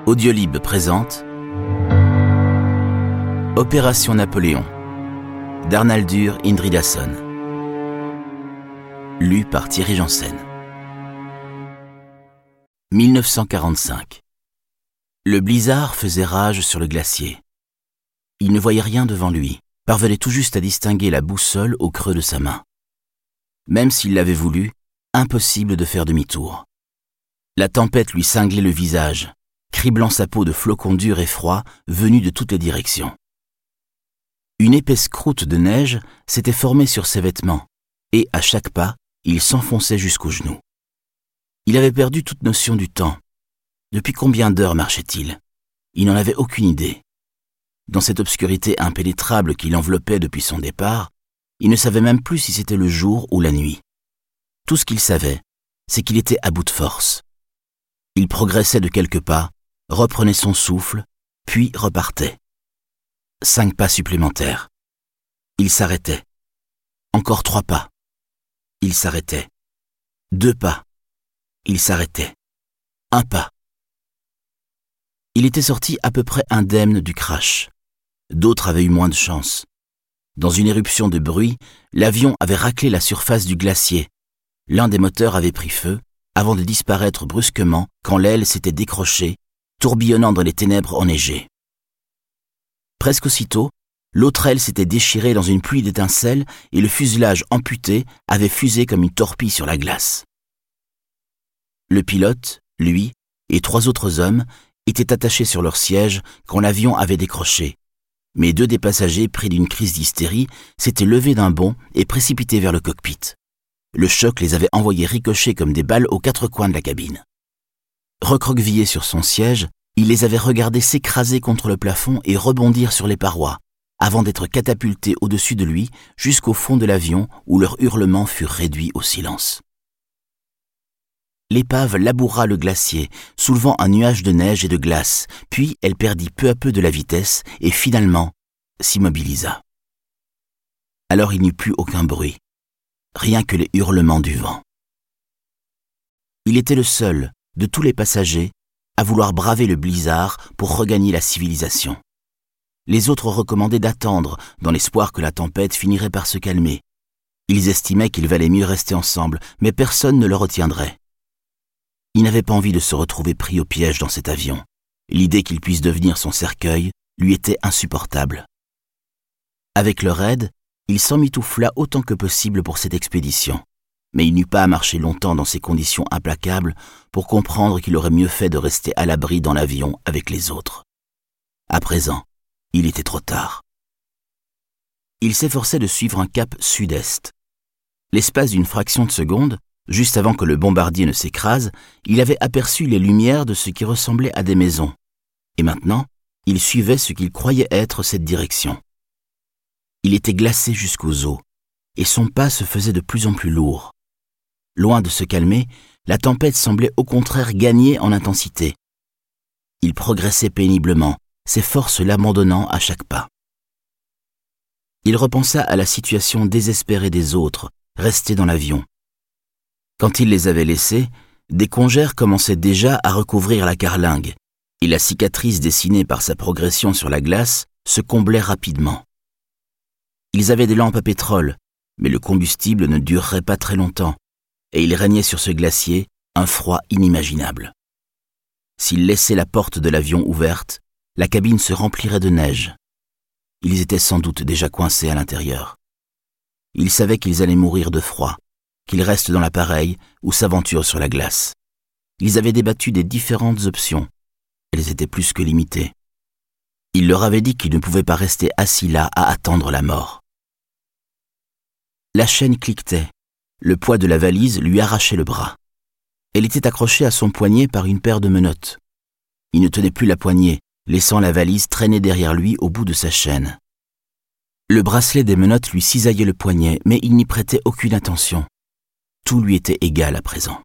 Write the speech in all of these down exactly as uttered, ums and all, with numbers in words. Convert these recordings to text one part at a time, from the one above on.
Audiolib présente Opération Napoléon d'Arnaldur Indridason. Lu par Thierry Janssen. mille neuf cent quarante-cinq. Le blizzard faisait rage sur le glacier. Il ne voyait rien devant lui, parvenait tout juste à distinguer la boussole au creux de sa main. Même s'il l'avait voulu, impossible de faire demi-tour. La tempête lui cinglait le visage, criblant sa peau de flocons durs et froids venus de toutes les directions. Une épaisse croûte de neige s'était formée sur ses vêtements, et à chaque pas, il s'enfonçait jusqu'aux genoux. Il avait perdu toute notion du temps. Depuis combien d'heures marchait-il ? Il n'en avait aucune idée. Dans cette obscurité impénétrable qui l'enveloppait depuis son départ, il ne savait même plus si c'était le jour ou la nuit. Tout ce qu'il savait, c'est qu'il était à bout de force. Il progressait de quelques pas, reprenait son souffle, puis repartait. Cinq pas supplémentaires. Il s'arrêtait. Encore trois pas. Il s'arrêtait. Deux pas. Il s'arrêtait. Un pas. Il était sorti à peu près indemne du crash. D'autres avaient eu moins de chance. Dans une éruption de bruit, l'avion avait raclé la surface du glacier. L'un des moteurs avait pris feu, avant de disparaître brusquement quand l'aile s'était décrochée, tourbillonnant dans les ténèbres enneigées. Presque aussitôt, l'autre aile s'était déchirée dans une pluie d'étincelles et le fuselage amputé avait fusé comme une torpille sur la glace. Le pilote, lui, et trois autres hommes étaient attachés sur leur siège quand l'avion avait décroché. Mais deux des passagers, pris d'une crise d'hystérie, s'étaient levés d'un bond et précipités vers le cockpit. Le choc les avait envoyés ricocher comme des balles aux quatre coins de la cabine. Recroquevillé sur son siège, il les avait regardés s'écraser contre le plafond et rebondir sur les parois, avant d'être catapultés au-dessus de lui jusqu'au fond de l'avion où leurs hurlements furent réduits au silence. L'épave laboura le glacier, soulevant un nuage de neige et de glace, puis elle perdit peu à peu de la vitesse et finalement s'immobilisa. Alors il n'y eut plus aucun bruit, rien que les hurlements du vent. Il était le seul, de tous les passagers, à vouloir braver le blizzard pour regagner la civilisation. Les autres recommandaient d'attendre, dans l'espoir que la tempête finirait par se calmer. Ils estimaient qu'il valait mieux rester ensemble, mais personne ne le retiendrait. Il n'avait pas envie de se retrouver pris au piège dans cet avion. L'idée qu'il puisse devenir son cercueil lui était insupportable. Avec leur aide, il s'emmitoufla autant que possible pour cette expédition. Mais il n'eut pas à marcher longtemps dans ces conditions implacables pour comprendre qu'il aurait mieux fait de rester à l'abri dans l'avion avec les autres. À présent, il était trop tard. Il s'efforçait de suivre un cap sud-est. L'espace d'une fraction de seconde, juste avant que le bombardier ne s'écrase, il avait aperçu les lumières de ce qui ressemblait à des maisons. Et maintenant, il suivait ce qu'il croyait être cette direction. Il était glacé jusqu'aux os, et son pas se faisait de plus en plus lourd. Loin de se calmer, la tempête semblait au contraire gagner en intensité. Il progressait péniblement, ses forces l'abandonnant à chaque pas. Il repensa à la situation désespérée des autres, restés dans l'avion. Quand il les avait laissés, des congères commençaient déjà à recouvrir la carlingue, et la cicatrice dessinée par sa progression sur la glace se comblait rapidement. Ils avaient des lampes à pétrole, mais le combustible ne durerait pas très longtemps, et il régnait sur ce glacier un froid inimaginable. S'ils laissaient la porte de l'avion ouverte, la cabine se remplirait de neige. Ils étaient sans doute déjà coincés à l'intérieur. Ils savaient qu'ils allaient mourir de froid, qu'ils restent dans l'appareil ou s'aventurent sur la glace. Ils avaient débattu des différentes options. Elles étaient plus que limitées. Il leur avait dit qu'ils ne pouvaient pas rester assis là à attendre la mort. La chaîne cliquetait. Le poids de la valise lui arrachait le bras. Elle était accrochée à son poignet par une paire de menottes. Il ne tenait plus la poignée, laissant la valise traîner derrière lui au bout de sa chaîne. Le bracelet des menottes lui cisaillait le poignet, mais il n'y prêtait aucune attention. Tout lui était égal à présent.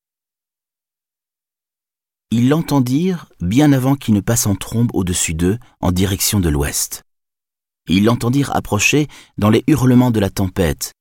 Ils l'entendirent bien avant qu'il ne passe en trombe au-dessus d'eux en direction de l'ouest. Ils l'entendirent approcher dans les hurlements de la tempête,